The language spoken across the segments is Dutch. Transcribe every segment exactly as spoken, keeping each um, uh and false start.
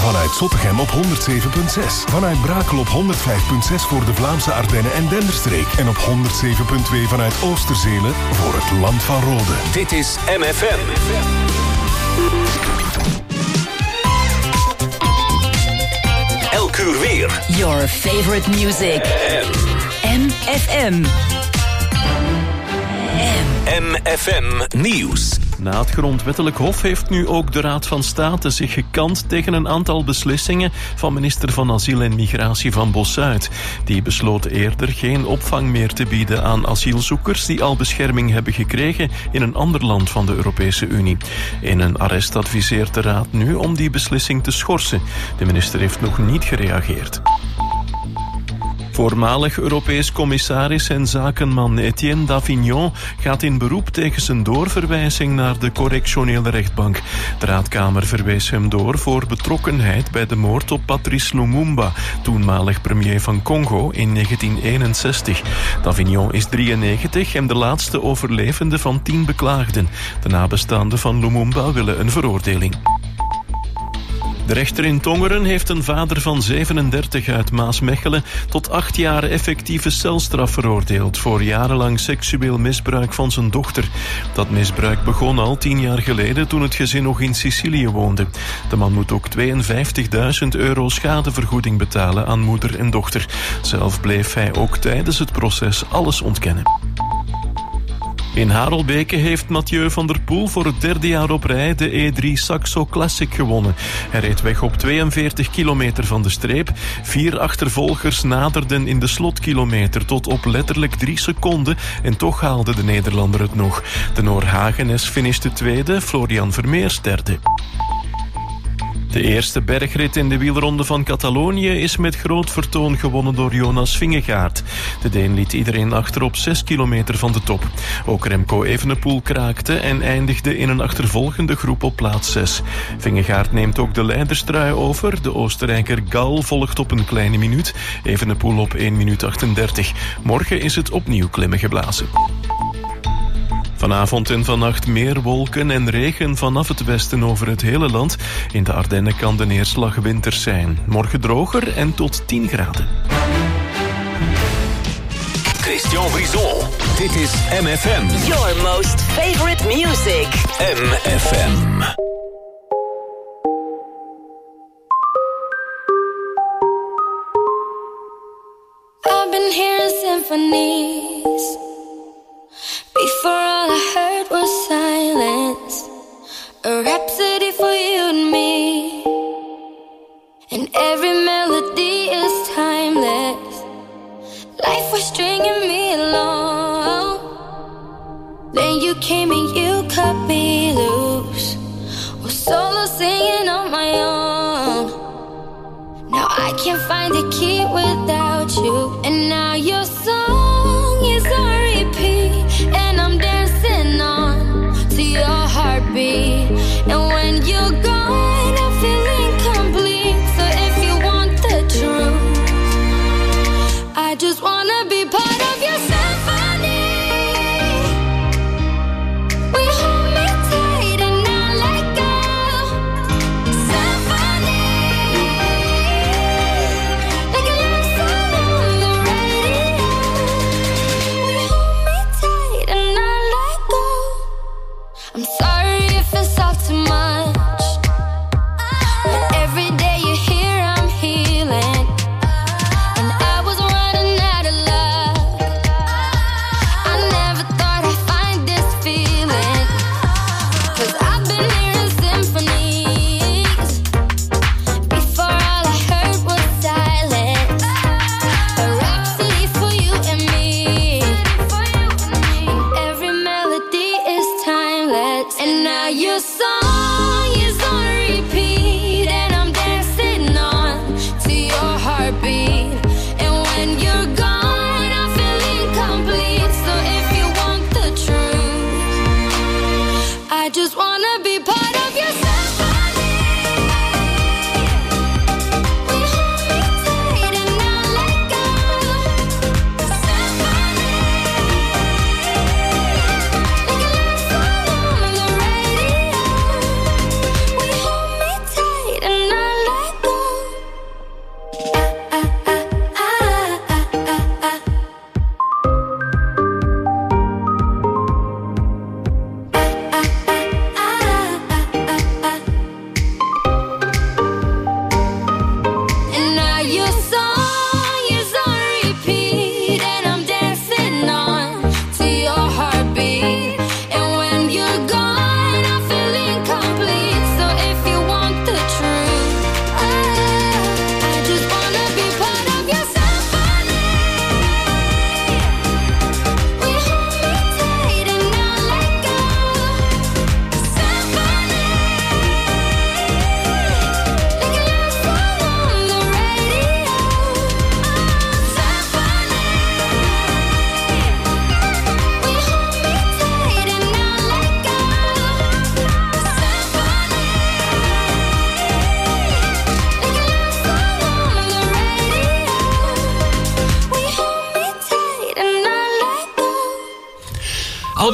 Vanuit Zottegem op honderd zeven komma zes. Vanuit Brakel op honderd vijf komma zes voor de Vlaamse Ardennen en Denderstreek. En op honderd zeven komma twee vanuit Oosterzele voor het Land van Rode. Dit is M F M. Elk uur weer. Your favorite music. M F M. M F M Nieuws. Na het Grondwettelijk Hof heeft nu ook de Raad van State zich gekant tegen een aantal beslissingen van minister van Asiel en Migratie van Bossuit. Die besloot eerder geen opvang meer te bieden aan asielzoekers die al bescherming hebben gekregen in een ander land van de Europese Unie. In een arrest adviseert de Raad nu om die beslissing te schorsen. De minister heeft nog niet gereageerd. Voormalig Europees commissaris en zakenman Etienne Davignon gaat in beroep tegen zijn doorverwijzing naar de correctionele rechtbank. De raadkamer verwees hem door voor betrokkenheid bij de moord op Patrice Lumumba, toenmalig premier van Congo in negentien eenenzestig. Davignon is drieënnegentig en de laatste overlevende van tien beklaagden. De nabestaanden van Lumumba willen een veroordeling. De rechter in Tongeren heeft een vader van zevenendertig uit Maasmechelen tot acht jaar effectieve celstraf veroordeeld voor jarenlang seksueel misbruik van zijn dochter. Dat misbruik begon al tien jaar geleden toen het gezin nog in Sicilië woonde. De man moet ook tweeënvijftigduizend euro schadevergoeding betalen aan moeder en dochter. Zelf bleef hij ook tijdens het proces alles ontkennen. In Harelbeke heeft Mathieu van der Poel voor het derde jaar op rij de E drie Saxo Classic gewonnen. Hij reed weg op tweeënveertig kilometer van de streep. Vier achtervolgers naderden in de slotkilometer tot op letterlijk drie seconden en toch haalde de Nederlander het nog. De Noor Hagenes finishte tweede, Florian Vermeers derde. De eerste bergrit in de wielronde van Catalonië is met groot vertoon gewonnen door Jonas Vingegaard. De Deen liet iedereen achter op zes kilometer van de top. Ook Remco Evenepoel kraakte en eindigde in een achtervolgende groep op plaats zes. Vingegaard neemt ook de leiderstrui over. De Oostenrijker Gal volgt op een kleine minuut. Evenepoel op één minuut achtendertig. Morgen is het opnieuw klimmen geblazen. Vanavond en vannacht meer wolken en regen vanaf het westen over het hele land. In de Ardennen kan de neerslag winters zijn. Morgen droger en tot tien graden. Christian Brison. Dit is M F M. Your most favorite music. M F M. I've been hearing symphonies. Before all I heard was silence. A rhapsody for you and me. And every melody is timeless. Life was stringing me along. Then you came and you cut me loose. Was solo singing on my own. Now I can't find a key without you. And now your song is on repeat. And I'm dancing on to your heartbeat. And when you're gone, I feel incomplete. So if you want the truth, I just wanna be part of your symphony. We hold me tight and not let go. Symphony, like a love song on the radio.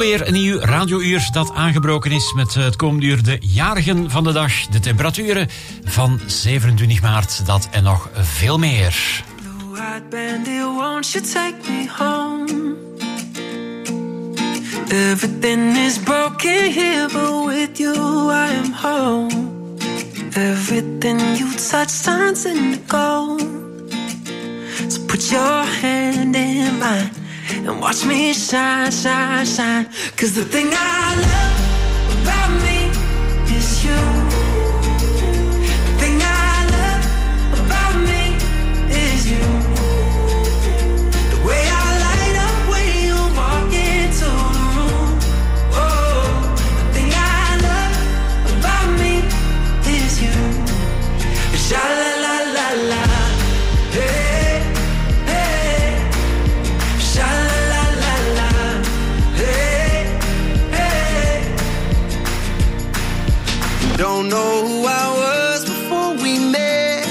Alweer een nieuw radiouur dat aangebroken is met het komende uur de jarigen van de dag. De temperaturen van zevenentwintig maart, dat en nog veel meer. Blue-eyed bandit, won't you take me home? Everything is broken here, but with you I am home. Everything you touch turns into gold. So put your hand in mine and watch me shine, shine, shine. 'Cause the thing I love about me is you. The thing I love about me is you. The way I light up when you walk into the room. Oh, the thing I love about me is you. Sha la la la la. Hey, hey. Sha la la la la. Hey, hey. Don't know who I was before we met.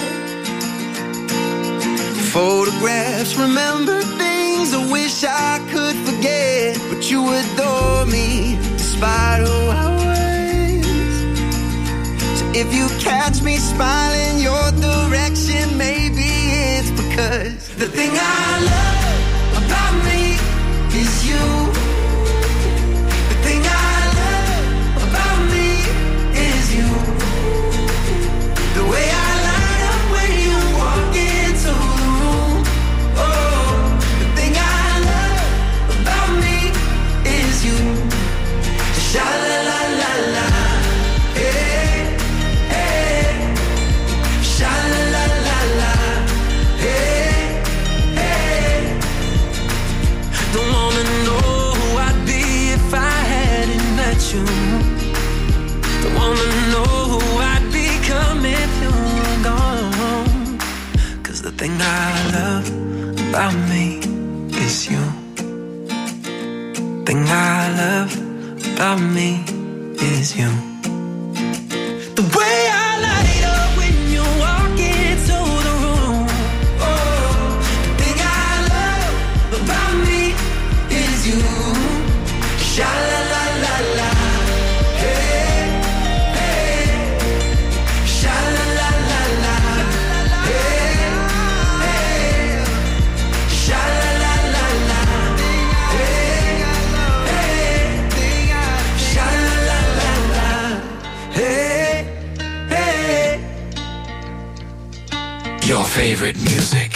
Photographs, remember things I wish I could forget. But you adore me despite who I was. So if you catch me smiling your direction, maybe it's because the thing I love about me is you. The thing I love about me is you. The way I light up when you walk into the room. Oh, the thing I love about me is you. Sha la la la la. Hey, hey. Sha la la la la. Hey, hey. Don't wanna know who I'd be if I hadn't met you. Don't wanna know who I'd become if you were gone. 'Cause the thing I love about me is you. Thing I love about me is you. The way I light up when you walk into the room. Oh, the thing I love about me is you. Sha la la la la. Hey, hey. Sha la la la la. Hey, hey. Sha la la la la. Hey, hey. Sha la la la la. Hey, hey. Your favorite music.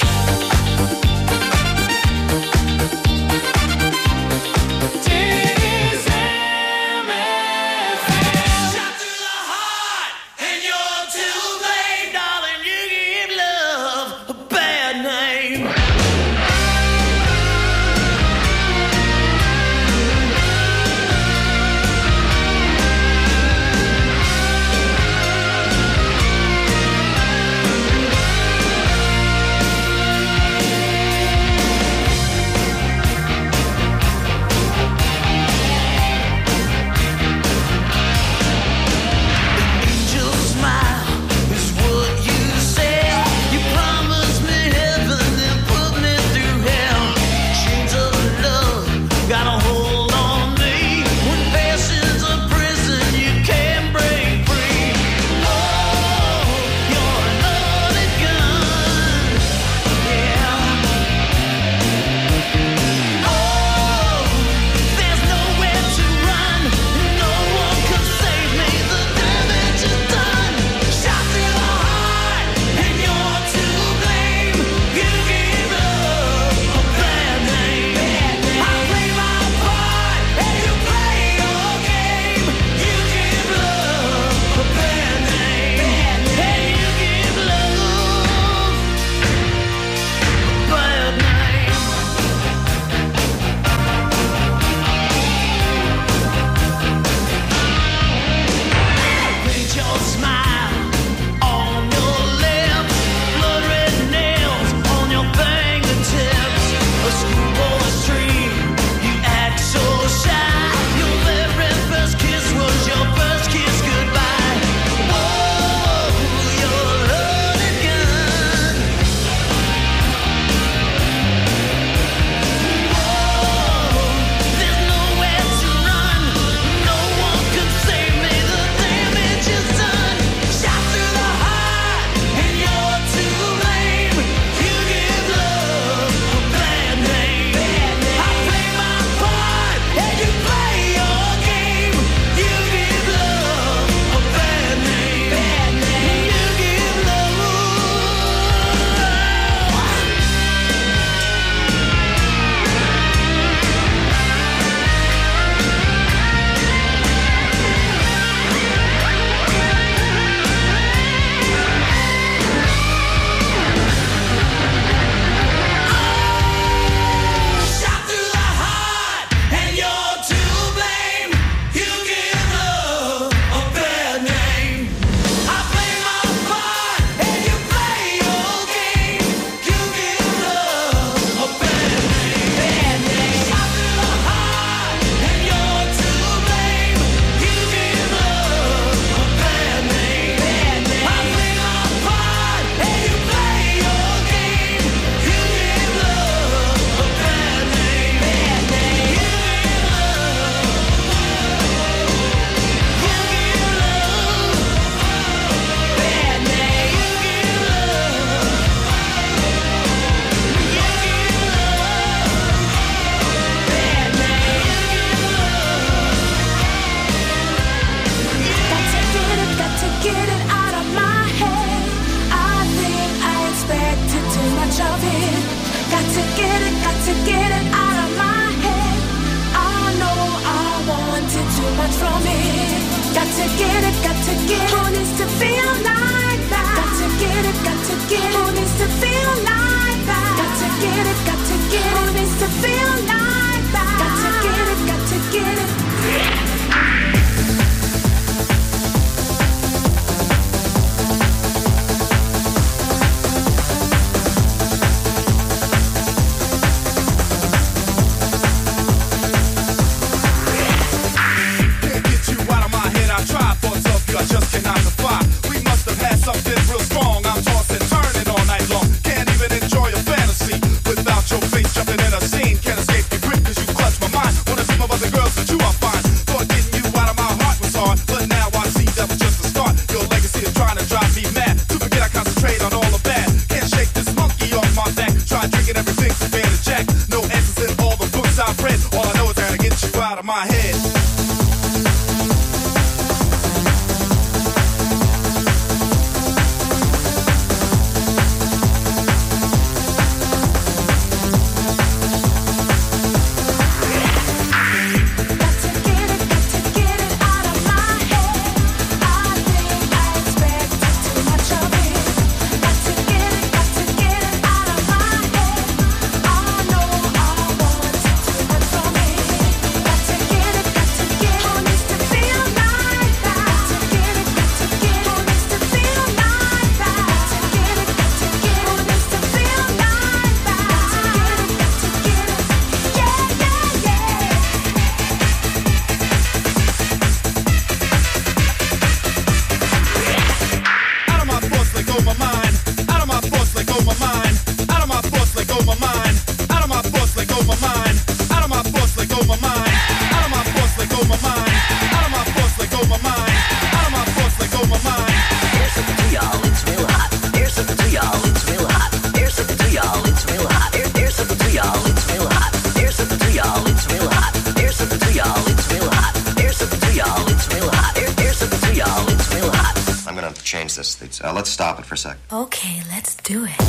change this. Uh, let's stop it for a sec. Okay, let's do it.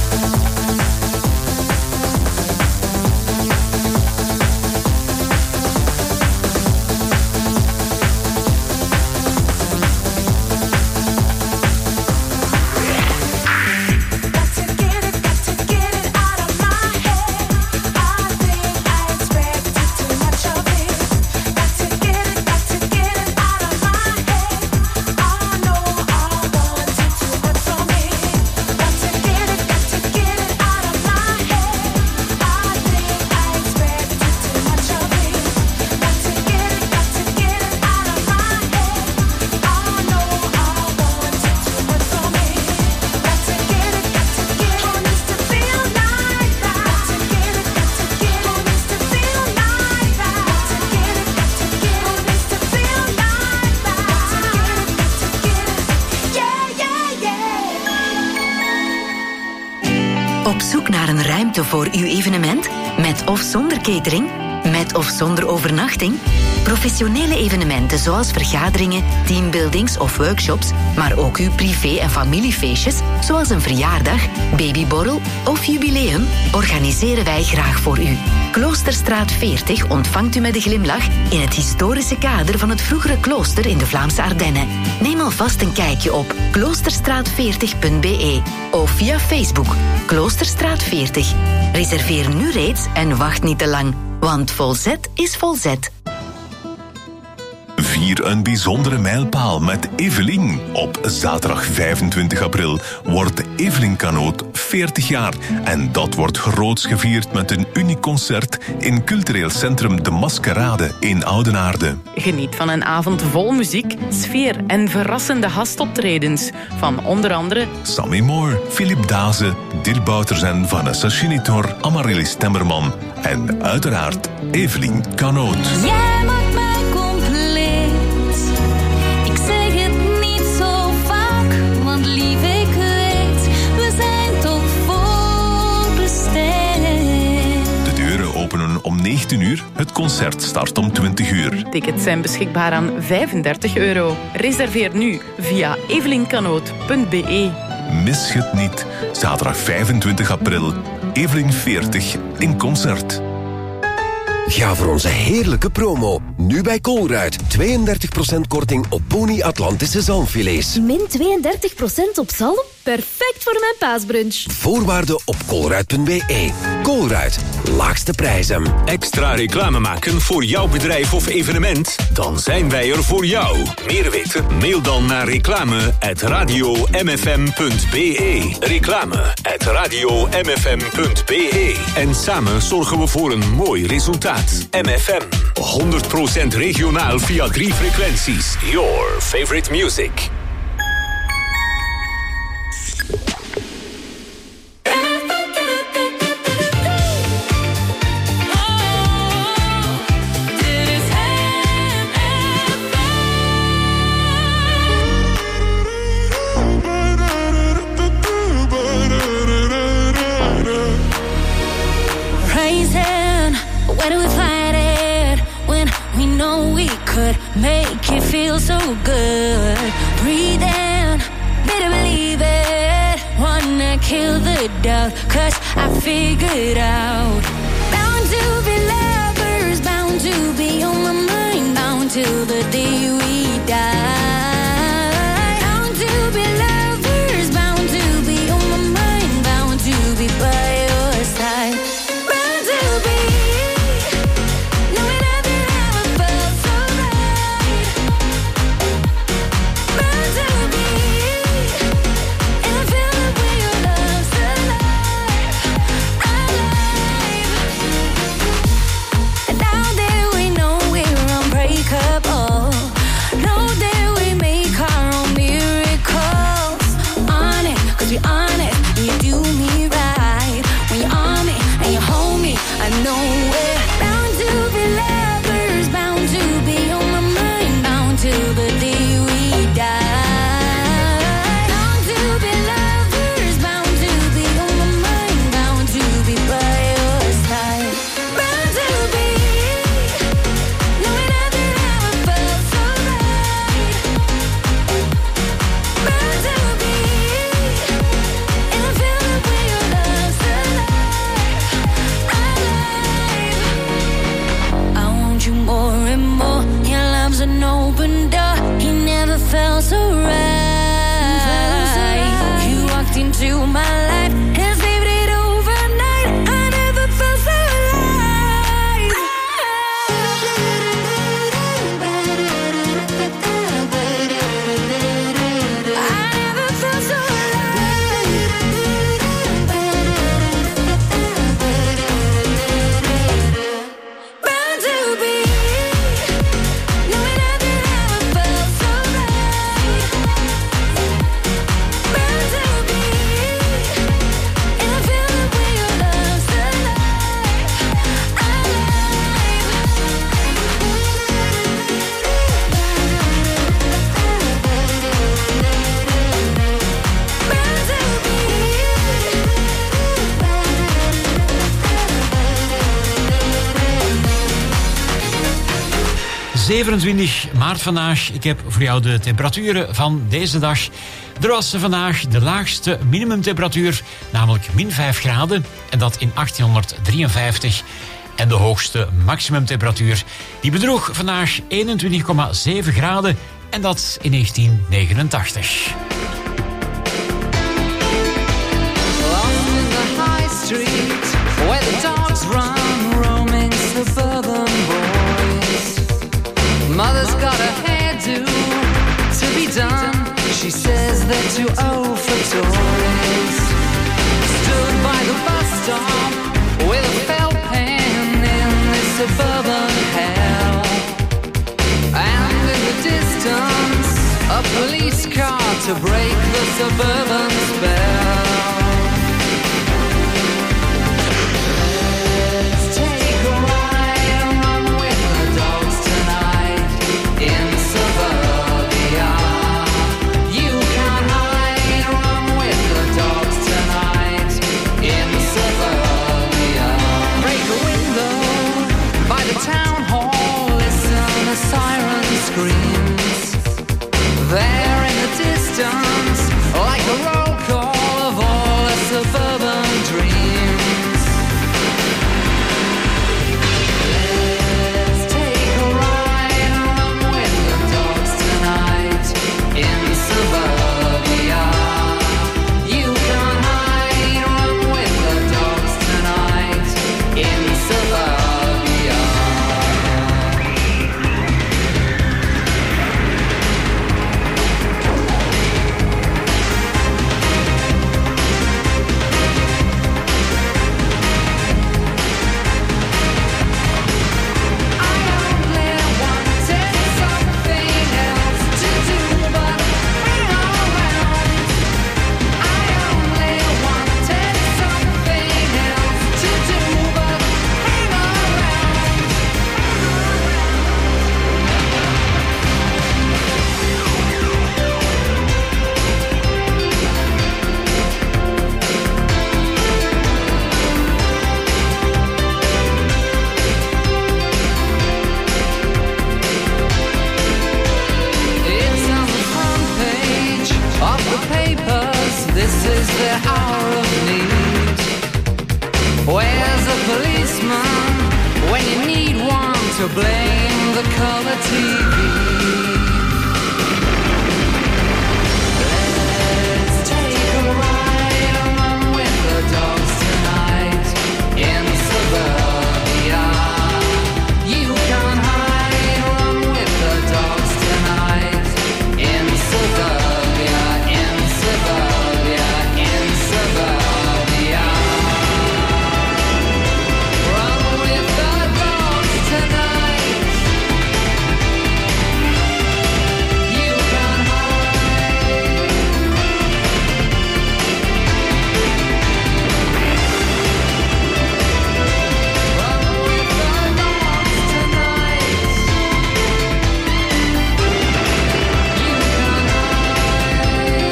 Op zoek naar een ruimte voor uw evenement? Met of zonder catering? Met of zonder overnachting? Professionele evenementen zoals vergaderingen, teambuildings of workshops, maar ook uw privé- en familiefeestjes, zoals een verjaardag, babyborrel of jubileum, organiseren wij graag voor u. Kloosterstraat veertig ontvangt u met een glimlach in het historische kader van het vroegere klooster in de Vlaamse Ardennen. Neem alvast een kijkje op kloosterstraat veertig punt b e of via Facebook Kloosterstraat veertig. Reserveer nu reeds en wacht niet te lang, want Volzet is Volzet. Vier een bijzondere mijlpaal met Evelien. Op zaterdag vijfentwintig april wordt Evelien Kanoot veertig jaar. En dat wordt groots gevierd met een uniek concert in cultureel centrum De Maskerade in Oudenaarde. Geniet van een avond vol muziek, sfeer en verrassende gastoptredens. Van onder andere Sammy Moore, Philip Daze, Dirk Bouters en Vanessa Chinitor, Amaryllis Temmerman en uiteraard Evelien Kanoot. Jij maakt mij compleet. Ik zeg het niet zo vaak, want lief, ik weet, we zijn toch voorbestemd. De deuren openen om negentien uur, het concert start om twintig uur. tickets zijn beschikbaar aan vijfendertig euro. Reserveer nu via evelinkanoot punt b e. Mis het niet. Zaterdag vijfentwintig april, Evelien veertig in concert. Ga voor onze heerlijke promo. Nu bij Colruyt. tweeëndertig procent korting op Pony Atlantische zalmfilets. Min tweeëndertig procent op zalm? Perfect voor mijn paasbrunch. Voorwaarden op colruyt punt b e. Colruyt. Laagste prijzen. Extra reclame maken voor jouw bedrijf of evenement? Dan zijn wij er voor jou. Meer weten? Mail dan naar reclame at radio m f m punt b e. Reclame at radio m f m punt b e. En samen zorgen we voor een mooi resultaat. M F M. honderd procent regionaal via drie frequenties. Your favorite music. Make you feel so good. Breathe in, better believe it. Wanna kill the doubt, cause I figured out. Bound to be lovers, bound to be on my mind. Bound till the day we die. Bound to be lovers, bound to be on my mind. Bound to be by your side. Bound to be. zevenentwintig maart vandaag. Ik heb voor jou de temperaturen van deze dag. Er was vandaag de laagste minimumtemperatuur, namelijk min vijf graden. En dat in achttienhonderddrieënvijftig. En de hoogste maximumtemperatuur, die bedroeg vandaag eenentwintig komma zeven graden. En dat in negentien negenentachtig. Street, where the dogs run, roaming suburban boys. Mother's got a hairdo to be done. She says they're too old for toys. Stood by the bus stop with a felt pen in this suburban hell. And in the distance, a police car to break the suburban spell. There in the distance, like a roll call of all the suburban dreams. Let's take a ride and run with the dogs tonight in suburbia. You can hide, run with the dogs tonight in suburbia. This is the hour of need. Where's a policeman when you need one to blame the color T V? Let's take a ride and run with the dogs tonight in suburbia. You can hide, run with the dogs tonight in suburbia, in suburbia. Suburbia. Run with the dogs tonight. You can hide. Run with the dogs tonight. You can hide.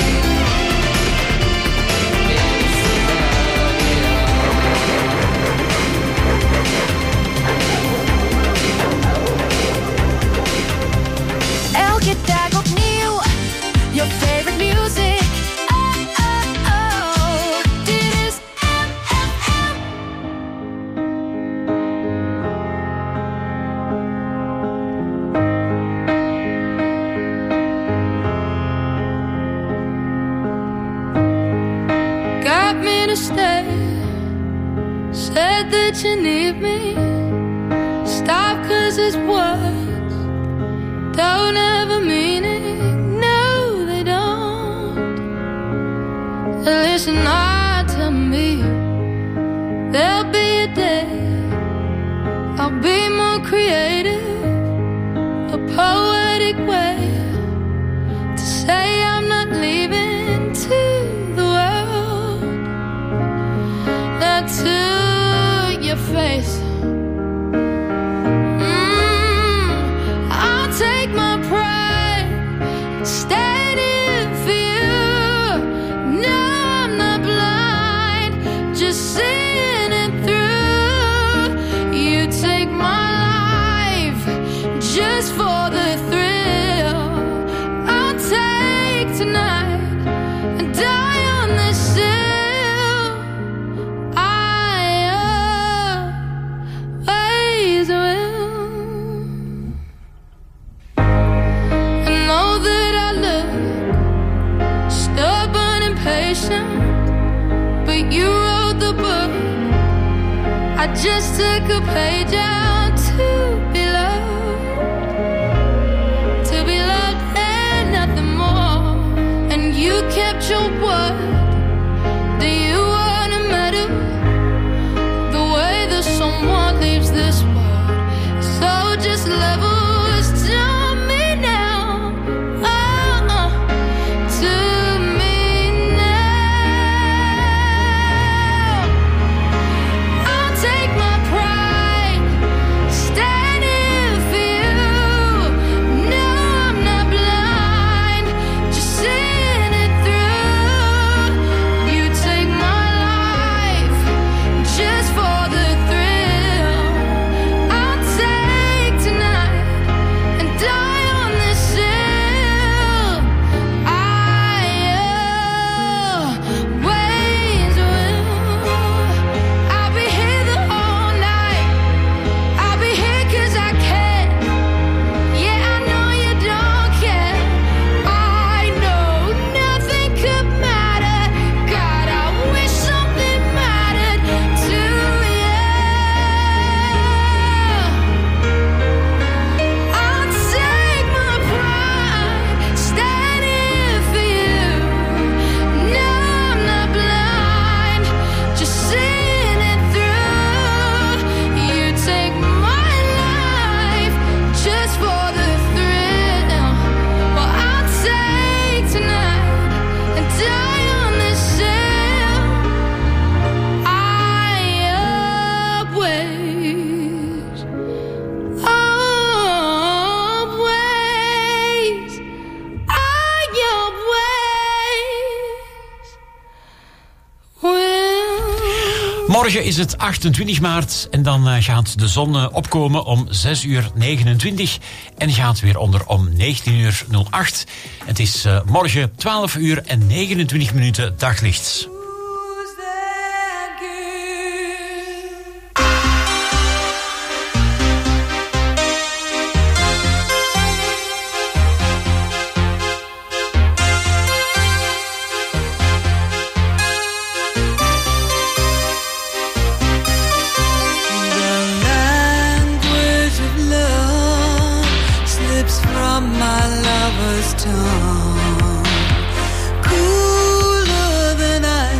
Elke dag opnieuw, your favorite music. Oh, oh, oh, dit is M F M. Got me to stay, said that you need me. Stop 'cause it's words don't ever mean it, no they don't. Listen hard to me, there'll be a day I'll be more creative, a poetic way to say I'm not leaving to the world, not to your face. Take my pride, standing for you. No, I'm not blind, just seeing it through. You take my life just for inspiration, but you wrote the book. I just took a page out to be loved, to be loved and nothing more. And you kept your word. Do you wanna matter the way that someone leaves this world? So just level us to me now, oh, oh, to me now. I'll take my pride, standing for you. No, I'm not blind, just seeing it through. You take my life just for the thrill. I'll take tonight and die on this hill. I always will. I'll be here the whole night. I'll be here 'cause I can. Yeah, I know you don't care. I know nothing could matter. God, I wish something mattered to you. I'll take my pride, standing for you. No, I'm not blind, just seeing it through. You take my life just for the thrill. Well, I'll take tonight and die on this hill. I always, always, I always will. Morgen is het achtentwintig maart en dan eh, gaat de zon eh, opkomen om zes uur negenentwintig en gaat weer onder om negentien uur nul acht. Het is eh, morgen twaalf uur en negenentwintig minuten daglicht. Language of love slips from my lover's tongue, cooler than I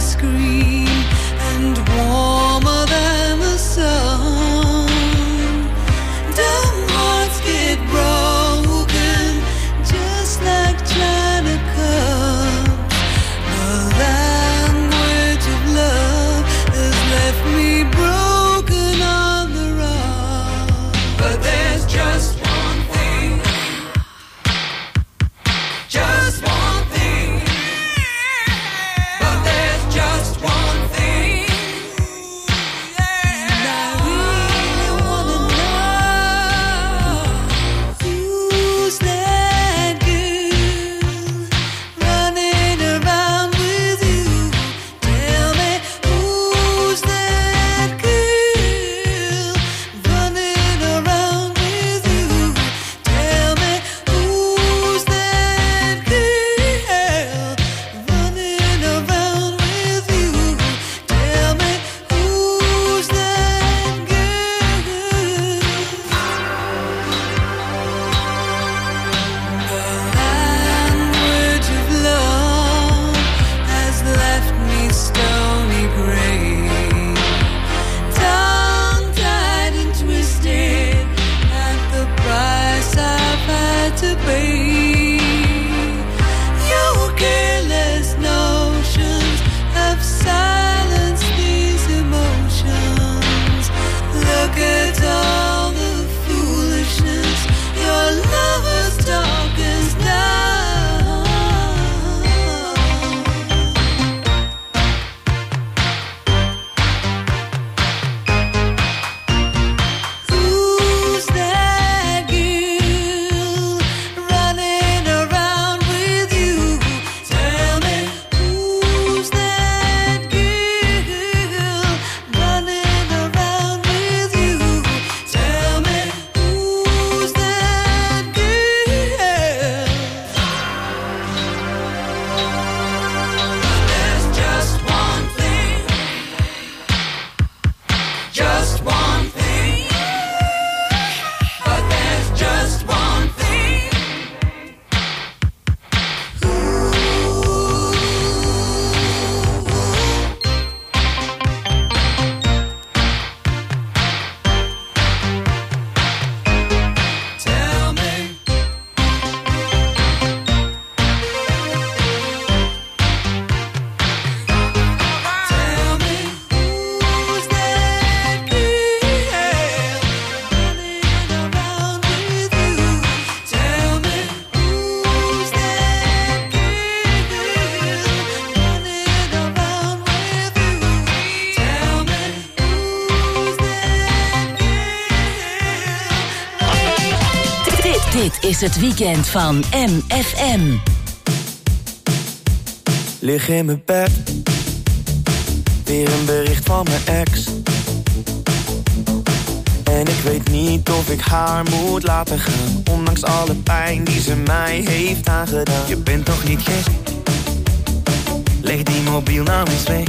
is het weekend van M F M. Lig in mijn bed, weer een bericht van mijn ex. En ik weet niet of ik haar moet laten gaan, ondanks alle pijn die ze mij heeft aangedaan. Je bent toch niet gek? Leg die mobiel nou eens weg.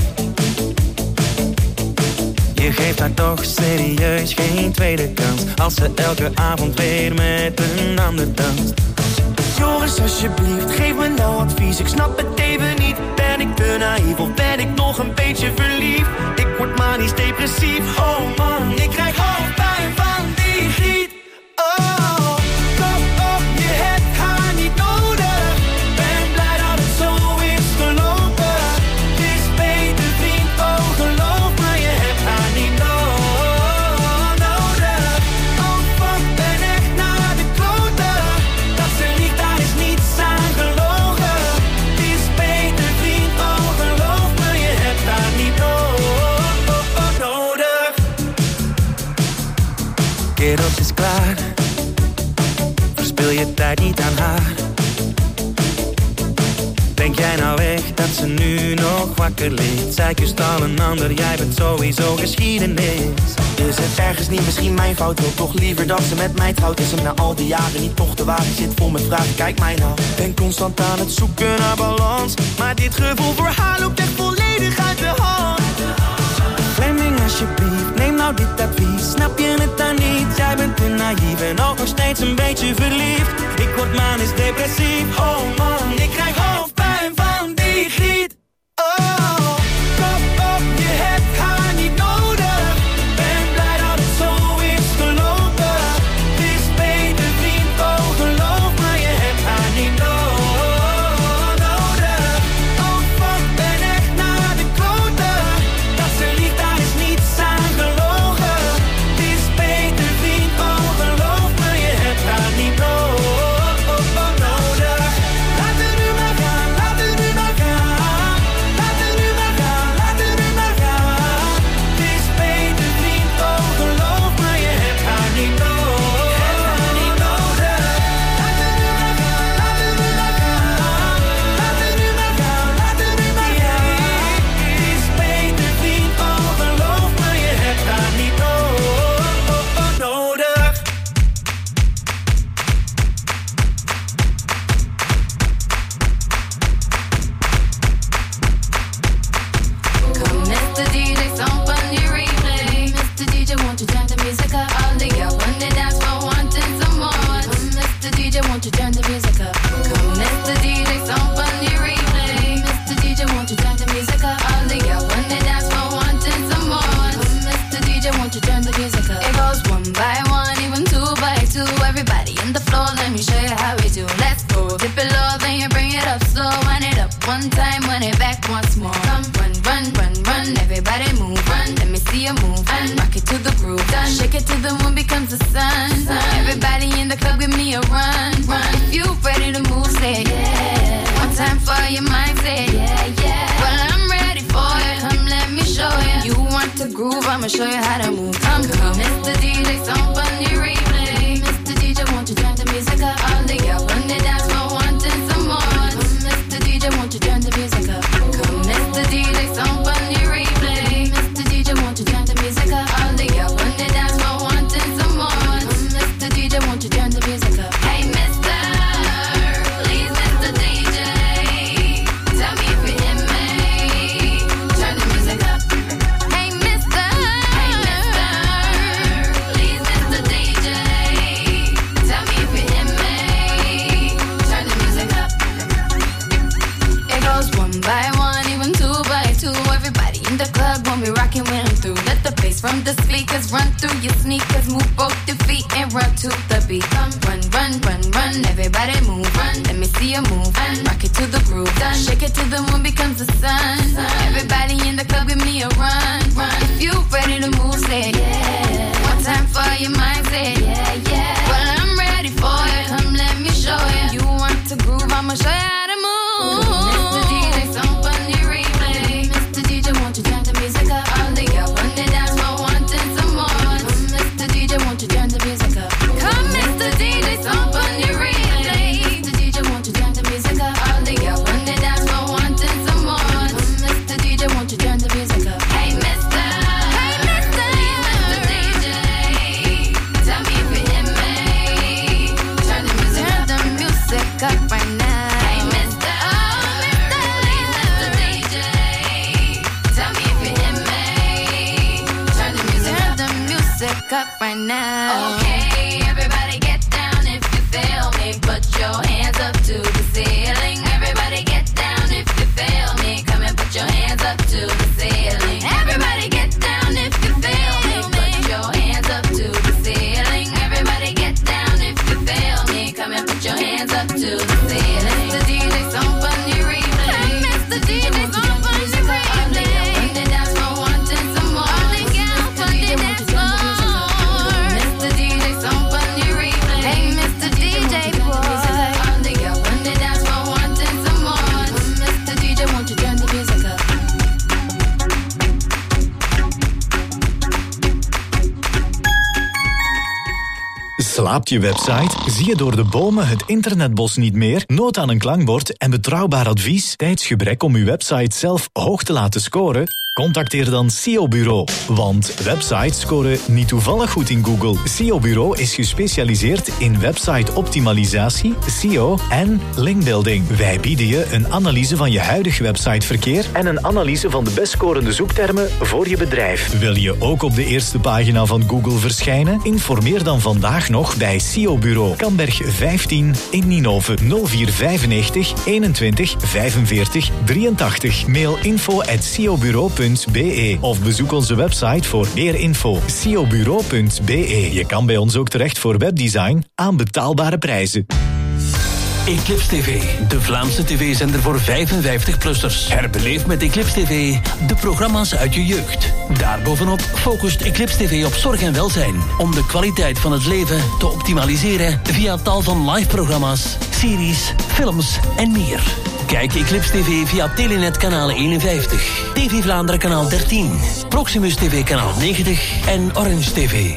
Je geeft haar toch serieus geen tweede kans, als ze elke avond weer met een ander danst. Joris, alsjeblieft, geef me nou advies. Ik snap het even niet. Ben ik te naïef of ben ik nog een beetje verliefd? Ik word manisch depressief. Oh man, ik krijg hoofdpijn van die griet. Oh, kom op, je hebt haar niet nodig. Ben blij dat het zo is gelopen. Het is beter vriend, oh geloof me, je hebt haar niet no- nodig. Oh fuck, ben echt naar de kloten. Dat ze liegt, daar is niets aan gelogen. Het is beter vriend, oh geloof me, je hebt haar niet no- nodig. Kerels is klaar, verspil je tijd niet aan haar. Denk jij nou echt dat ze nu nog wakker ligt? Zij kust al een ander, jij bent sowieso geschiedenis. Is het ergens niet misschien mijn fout? Wil toch liever dat ze met mij trouwt? Is hem na al die jaren niet toch te waar? Ik zit vol met vragen, kijk mij nou. Ben constant aan het zoeken naar balans, maar dit gevoel voor haar loopt echt volledig uit de hand. Fleming alsjeblieft, neem nou dit advies. Snap je het dan niet? Jij bent te naïef en ook nog steeds een beetje verliefd. Ik word manisch depressief. Oh man, ik krijg hoofdpijn van die griet. Oh, kom op, je hebt haar niet nodig. Ben blij dat het zo is gelopen. Het is beter vriend, oh geloof me, je hebt haar niet no- nodig. Oh fuck, ben echt naar de kloten. Dat ze liegt, daar is niets aan gelogen. Het is beter vriend, oh geloof me, je hebt haar niet no- nodig. Laat het nu maar gaan, laat het nu maar gaan. Laat het nu maar gaan, laat het nu maar gaan. Het is beter vriend, oh geloof me, je hebt haar niet no- niet nodig. Laat het nu maar gaan, laat het nu maar gaan. Laat het nu maar gaan, laat het nu maar gaan. Het is beter vriend, oh geloof me, je hebt haar niet no- nodig. Come, Mister D J, stomp on the replay. Mister D J, won't you turn the music up? All the girls on the dance floor wanting some more. Come, Mister D J, won't you turn the music up? Come, Mister D J, stomp on the replay. Mister D J, won't you turn the music up? All the girls on the dance floor wanting some more. Come, Mister D J, won't you turn the music up? It goes one by one, even two by two. Everybody in the floor, let me show you how we do. Let's go, dip it low, then you bring it up slow. Wind it up one time, wind it back once more. Come, run, run, run, run, everybody move. Run, let me see you move. And rock it to the groove. Done, shake it till the moon becomes the sun. Everybody in the club, give me a run. Run, if you ready to move, say yeah. One time for your mind, say yeah, yeah. Well, I'm ready for it. Come, let me show you. You want to groove? I'ma show you how to move. Come, come, Mister D J, stomp on the replay. Mister D J, won't you turn the music up? All the girls on the dance floor wanting some more. Come, Mister D J, won't you turn the music up? Come, Mister D J, stomp on the replay. Mister D J, won't you turn the music up? All the girls on the dance floor wanting some more. Come, Mister D J, won't you turn the music up? Hey, Mister, please, Mister D J, tell me if you hear me. Turn the music up. Hey, Mister, hey, Mister, please, Mister D J, tell me if you hear me. Turn the music up. It goes one by one, even two by two. Everybody in the club when we rockin' when I'm through. Let the bass from the speakers run through your sneakers. Move both your feet and run to the beat. Come, run, run, run, run. Everybody move. Run, let me see you move. And rock it to the groove. Done, shake it till the moon becomes the sun. Everybody in the club, give me a run. Run, if you ready to move, say yeah. One time for your mind, say yeah, yeah. Well, I'm ready for it. Come, let me show you. You want to groove? I'ma show you how to move. Mister D J, stomp on the replay. Mister D J, won't you turn the music up? All the girls on the dance floor wanting some more. Come, Mister D J, won't you turn the music up? Come, Mister D J, stomp on the replay. up right now. Okay, everybody get down if you feel me. Put your hands up to the ceiling. Everybody get down if you feel me. Come and put your hands up to the ceiling. Everybody get down if you feel me. Put your hands up to the ceiling. Everybody get down if you feel me. Come and put your hands up to the ceiling. Mister D J, some funny replay. Mister D J, some funny replay. When the dance floor wanting some more. All the girls on the dance floor. Mister D J, some funny replay. Hey, Mister D J boy. On the girl when the dance floor wanting some more. Mister D J, won't you turn the music up? Slaapt je website? Zie je door de bomen het internetbos niet meer? Nood aan een klankbord en betrouwbaar advies? Tijdsgebrek om uw website zelf hoog te laten scoren? Contacteer dan S E O Bureau. Want websites scoren niet toevallig goed in Google. S E O Bureau is gespecialiseerd in website-optimalisatie, S E O en linkbuilding. Wij bieden je een analyse van je huidige websiteverkeer en een analyse van de best scorende zoektermen voor je bedrijf. Wil je ook op de eerste pagina van Google verschijnen? Informeer dan vandaag nog bij S E O Bureau. Kamberg vijftien in Ninove. nul vier vijfennegentig eenentwintig vijfenveertig drieëntachtig. Mail info at s e o bureau punt b e of bezoek onze website voor meer info. s e o bureau punt b e. Je kan bij ons ook terecht voor webdesign aan betaalbare prijzen. Eclipse T V, de Vlaamse tv-zender voor vijfenvijftig-plussers. Herbeleef met Eclipse T V de programma's uit je jeugd. Daarbovenop focust Eclipse T V op zorg en welzijn, om de kwaliteit van het leven te optimaliseren via tal van live-programma's, series, films en meer. Kijk Eclipse T V via Telenet kanaal eenenvijftig, T V Vlaanderen kanaal dertien, Proximus T V kanaal negentig en Orange T V.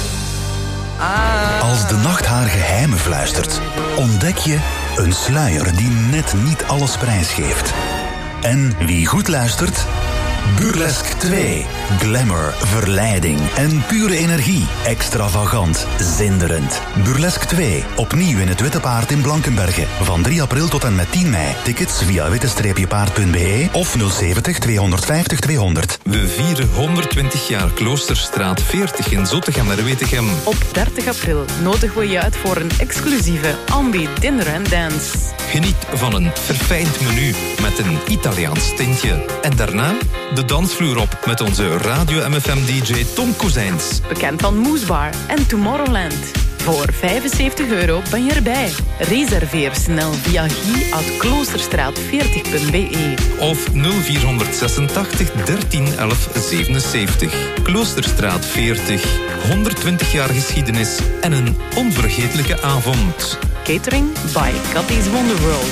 Als de nacht haar geheimen fluistert, ontdek je een sluier die net niet alles prijsgeeft. En wie goed luistert, Burlesque twee. Glamour, verleiding en pure energie. Extravagant, zinderend. Burlesque twee. Opnieuw in het Witte Paard in Blankenberge. Van drie april tot en met tien mei. Tickets via witte paard punt b e of nul zeventig tweehonderdvijftig tweehonderd. We vieren honderdtwintig jaar Kloosterstraat veertig in Zottegem-Wetegem. Op dertig april nodigen we je uit voor een exclusieve Ambi Dinner and Dance. Geniet van een verfijnd menu met een Italiaans tintje. En daarna de dansvloer op met onze Radio M F M D J Tom Kozijns. Bekend van Moesbar en Tomorrowland. Voor vijfenzeventig euro ben je erbij. Reserveer snel via guy at kloosterstraat veertig punt b e. Of nul vierhonderdzesentachtig dertien elf zevenenzeventig. Kloosterstraat veertig. honderdtwintig jaar geschiedenis en een onvergetelijke avond. Catering by Cathy's Wonder World.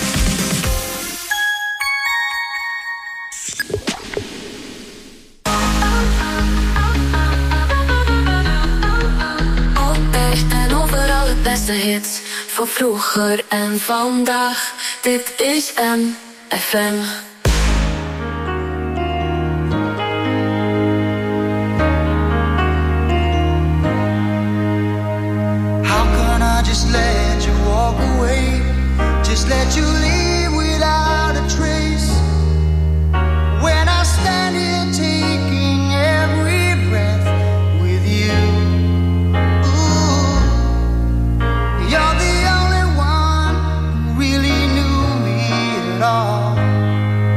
Beste hits van vroeger en vandaag. Dit is M F M. How can I just let you walk away? Just let you leave without a trace. When I stand here taking every breath with you. You're the only one who really knew me at all.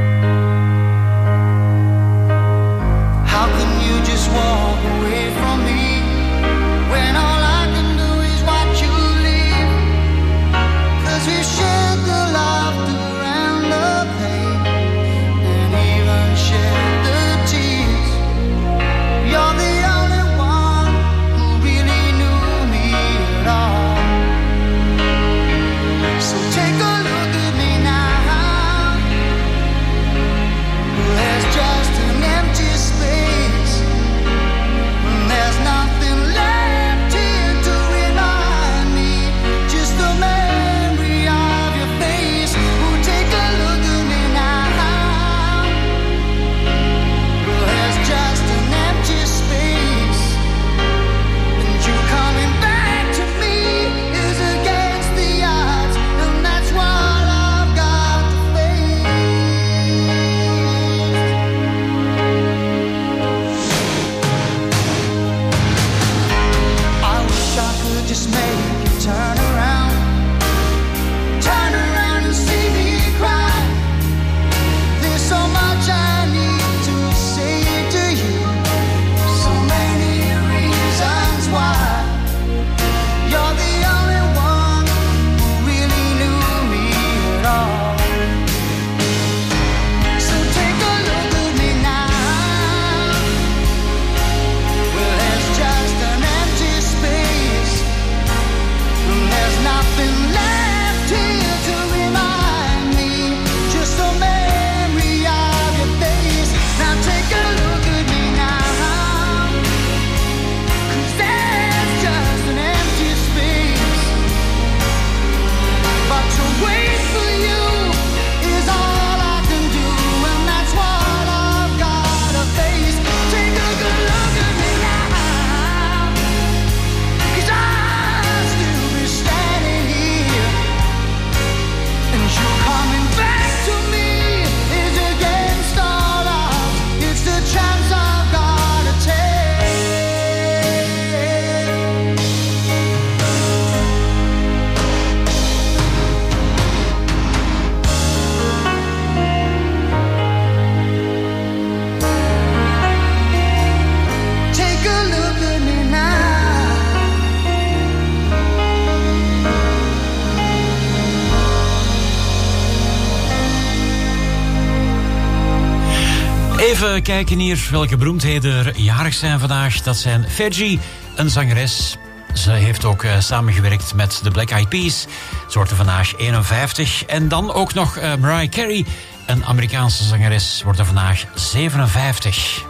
Even kijken hier welke beroemdheden er jarig zijn vandaag. Dat zijn Fergie, een zangeres. Ze heeft ook uh, samengewerkt met de Black Eyed Peas. Ze wordt er vandaag eenenvijftig. En dan ook nog uh, Mariah Carey, een Amerikaanse zangeres, wordt er vandaag zevenenvijftig.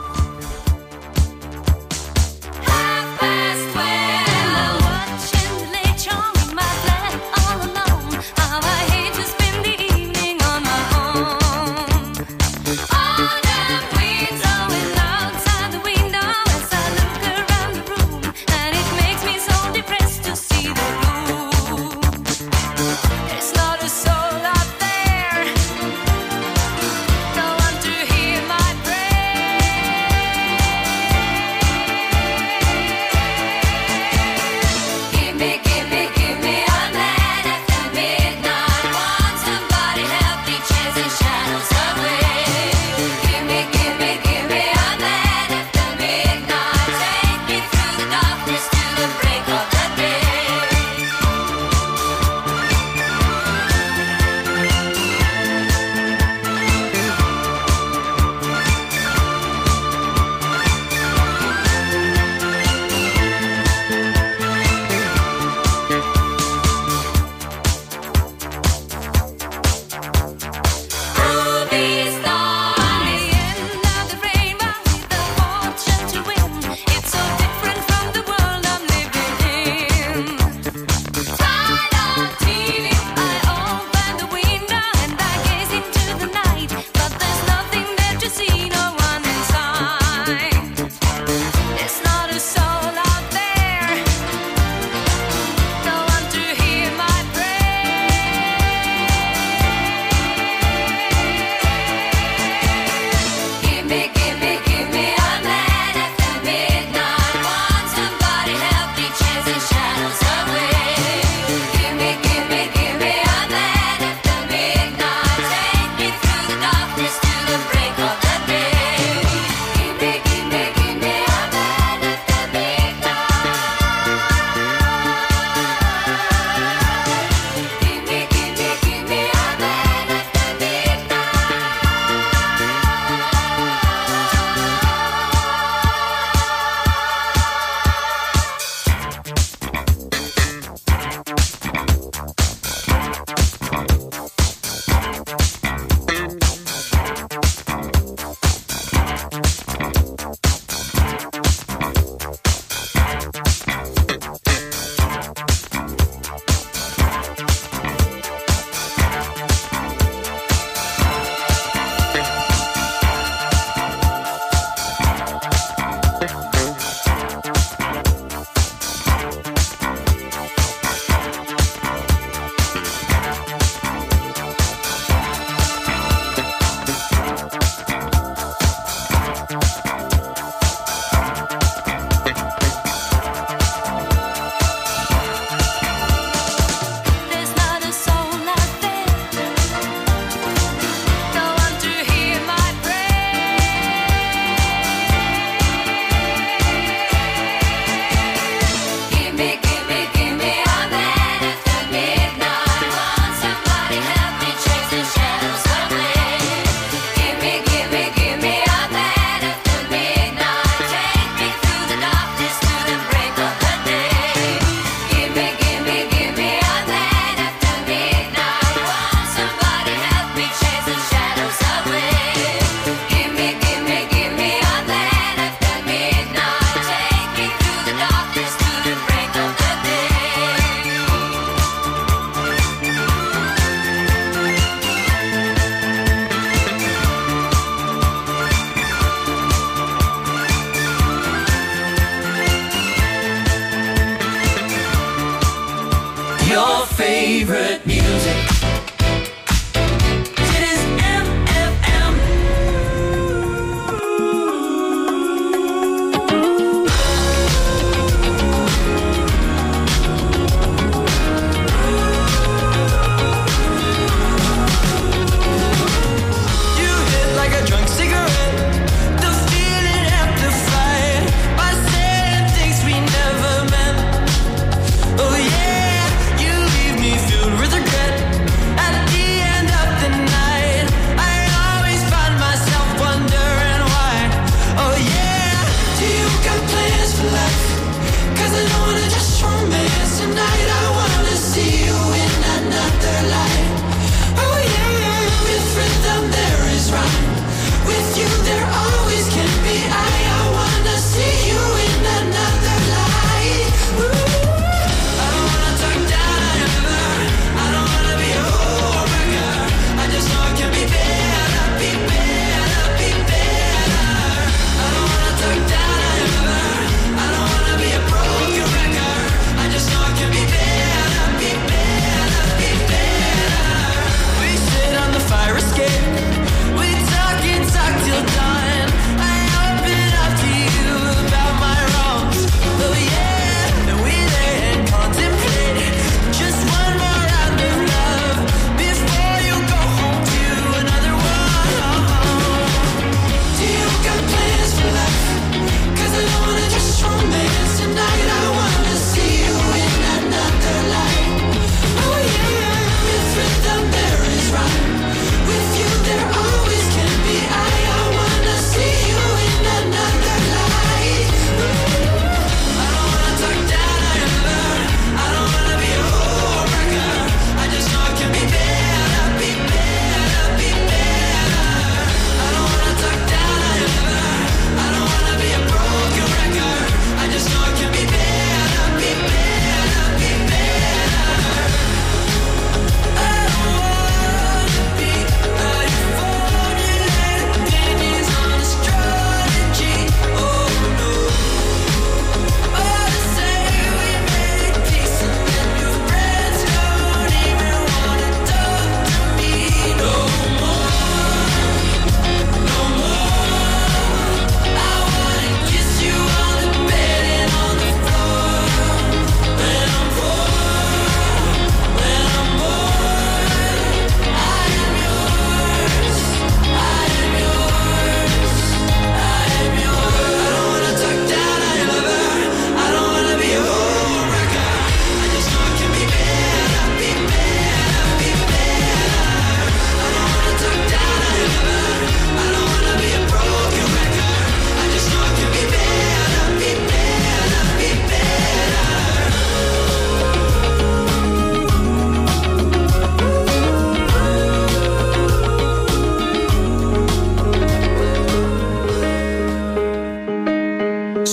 your favorite music. Dit is M F M. You hit like a drunk cigarette. The feeling amplified by saying things we never meant. Oh yeah, you leave me filled with regret.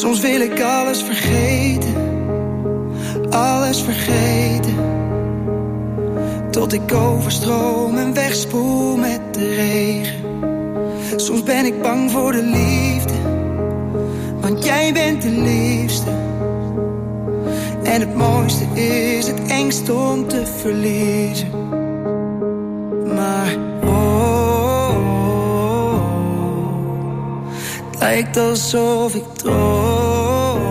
Soms wil ik alles vergeten, alles vergeten, tot ik overstroom en wegspoel met de regen. Soms ben ik bang voor de liefde, want jij bent de liefste. En het mooiste is het engst om te verliezen. Maar oh, oh, oh, het lijkt alsof ik droom.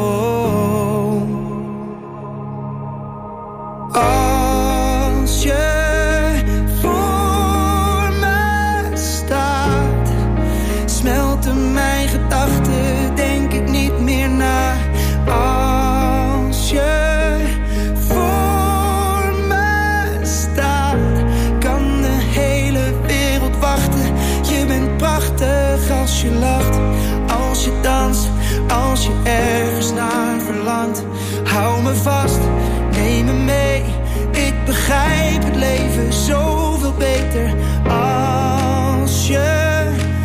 Als je voor me staat, smelten mijn gedachten, denk ik niet meer na. Als je voor me staat, kan de hele wereld wachten. Je bent prachtig als je lacht, als je danst, als je ergens naar verlangt. Hou me vast, neem me mee, ik begrijp het leven zoveel beter. Als je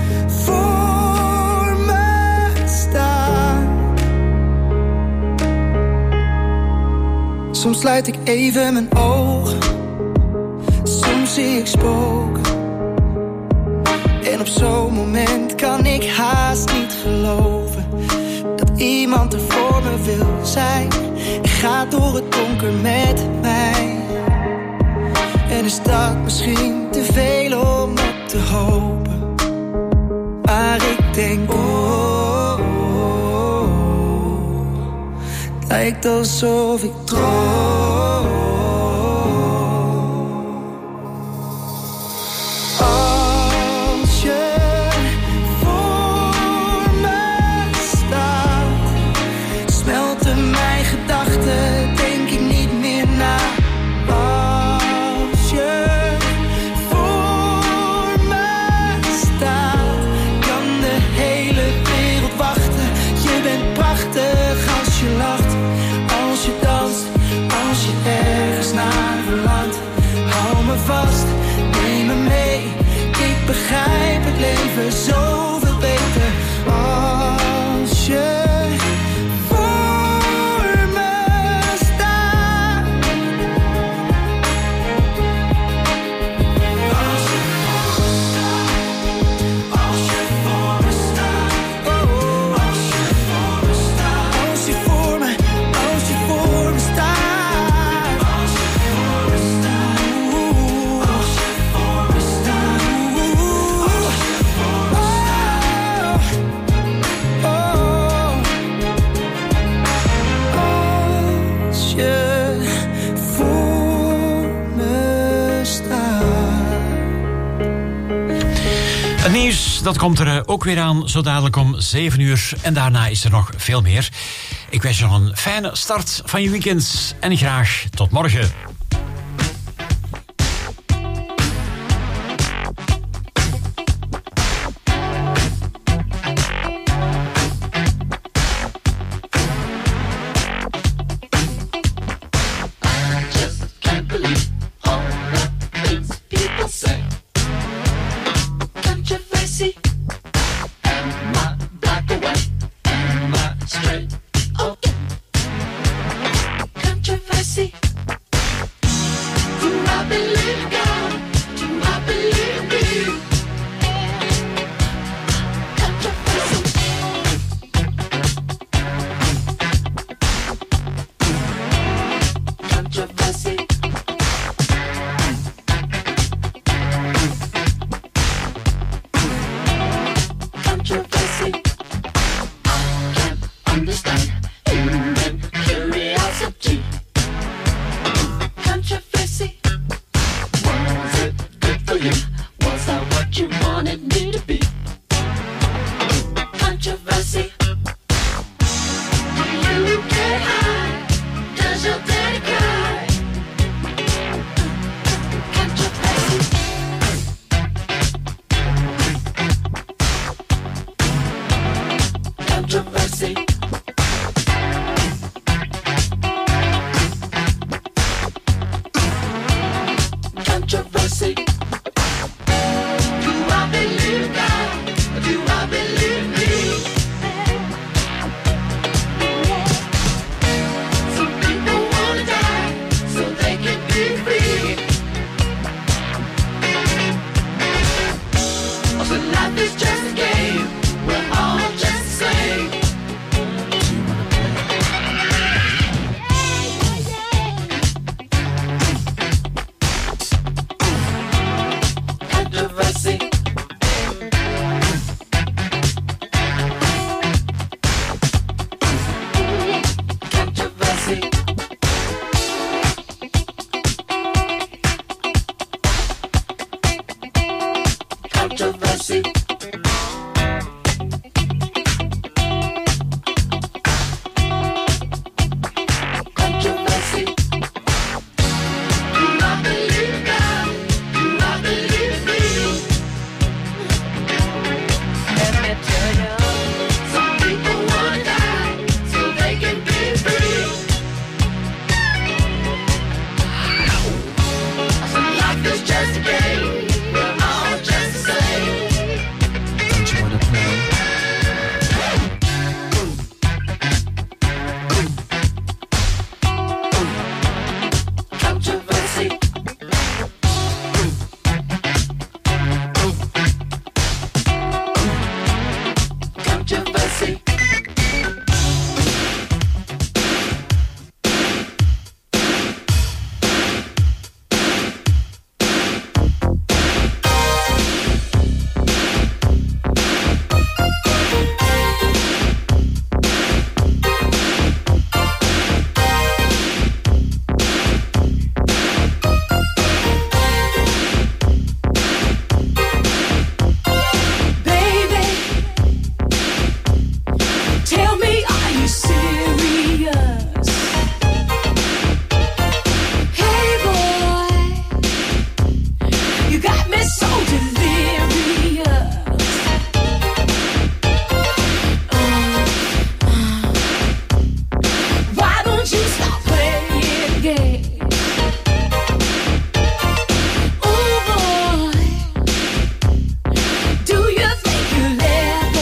voor me staat. Soms sluit ik even mijn ogen, soms zie ik spoken. En op zo'n moment kan ik haast niet geloven dat iemand er voor me wil zijn en gaat door het donker met mij. En is dat misschien te veel om op te hopen, maar ik denk oh, oh, oh, het lijkt alsof ik droom. Als je voor me staat, smelten mijn gedachten, denk ik niet meer na. Als je voor me staat, kan de hele wereld wachten. Je bent prachtig als je lacht, als je danst, als je ergens naar verlangt. Hou me vast, neem me mee, ik begrijp het leven zoveel beter. Als je voor me staat. Als je voor me staat. Als je voor me staat. Oh, als je voor me staat. Als je voor me, als je voor me staat. Als je voor me staat. Als je voor me staat. Als je voor me staat. Oh, oh. Als je voor me staat. Het nieuws, dat komt er eh, ook weer aan, zo dadelijk om zeven uur. En daarna is er nog veel meer. Ik wens je nog een fijne start van je weekend. En graag tot morgen. Can't believe all the things people say. Controversy. Am I black or white? Am I straight or gay? Controversy. Do I believe God? Do I believe me? Controversy. Controversy. Controversy. I can't understand human curiosity. Controversy. Was it good for you? Was I what you wanted me to be? Controversy. Do you get high? Does your daddy cry? Controversy. Controversy.